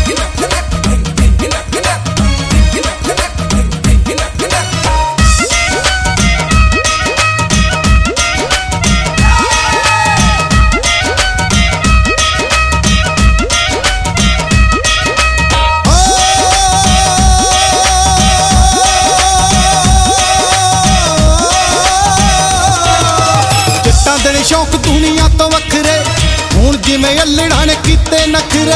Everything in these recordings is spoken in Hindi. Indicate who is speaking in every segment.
Speaker 1: शौक दुनिया तो वखरे हुण जिवें अल्लड़ां ने कीते नखरे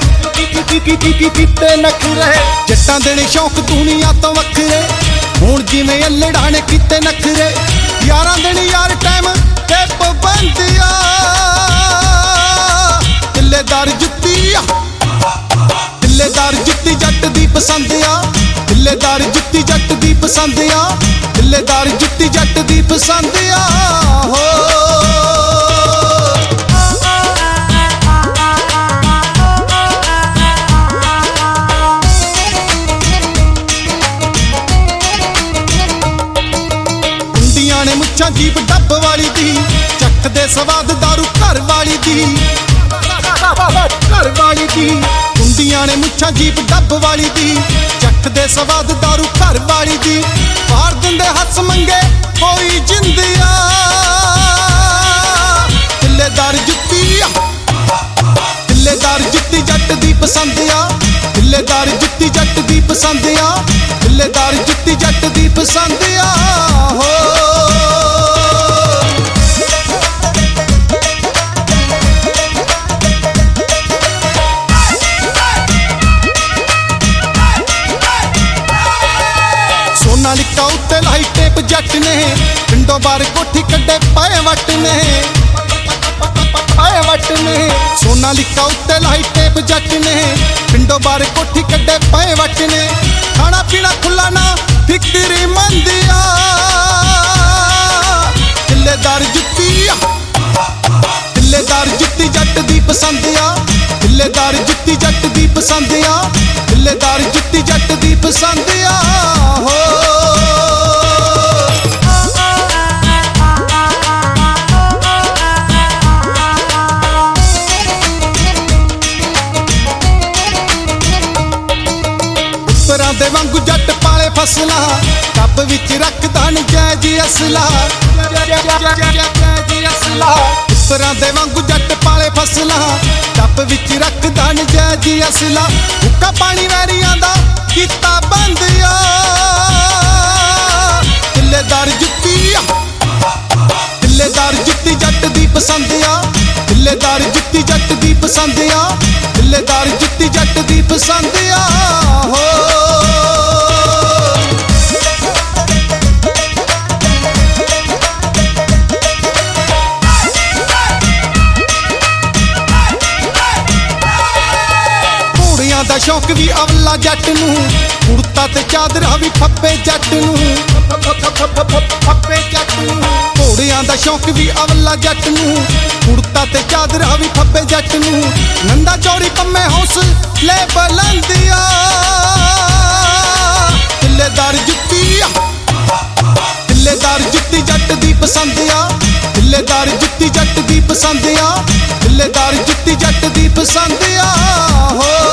Speaker 1: कीते नखरे जट्टां दे ने शौक दुनिया तो वखरे हुण जिवें अल्लड़ां ने कीते नखरे यारां दे ने यार टाइम ते पाबंदियां तिल्लेदार जुत्ती जट दी पसंद आ तिल्लेदार जुत्ती जट दी पसंद आ तिल्लेदार जुत्ती जट दी पसंद आ हो मुच्छां जीप डब वाली दी चख दे स्वाद दारू घर वाली दी कुंडियां ने मुच्छां जीप डब वाली दी चख दे स्वाद दारू घर वाली दी मार दिंदे हस मंगे कोई जिंदिया तिल्लेदार जुत्ती जट दी पसंद आ तिल्लेदार जुत्ती जट दी पसंद आ तिल्लेदार जुत्ती जट दी पसंद आ हो लिखा उत्ते लाई टेप जट ने पिंडों बार कोठी कड्डे पाए वट ने सोना लिखा उत्ते लाई टेप जट ने पिंडों बार कोठी कड्डे पाए वट ने खाना पीना खुला ना फिक्री मंदिया तिल्लेदार जुत्ती जट दी पसंद आ तिल्लेदार जुत्ती जट दी पसंद आ तिल्लेदार जुत्ती जट दी पसंद आ हो दे वांगू जट पाले फसला टब विच रखदा नजायज असला पुत्तरां दे वांगू जट पाले फसला टब विच रखदा नजायज असला हुक्का पानी वैरियां दा कीता बंद आ तिल्लेदार जुत्ती जट दी पसंद आ तिल्लेदार जुत्ती जट दी पसंद आ तिल्लेदार जुत्ती जट दी पसंद आ हो दा शौक भी अवला जट नूं कुर्ता ते चादरा भी फप्पे जट नूं घोड़ियां दा शौक भी अवला जट नूं कुर्ता ते चादरा भी फप्पे जट नूं नंदा चौड़ी कम्मे हौस ले बुलंदिया तिल्लेदार जुत्ती जट दी पसंद आ तिल्लेदार जुत्ती जट दी पसंद आ तिल्लेदार जुत्ती जट दी पसंद आ हो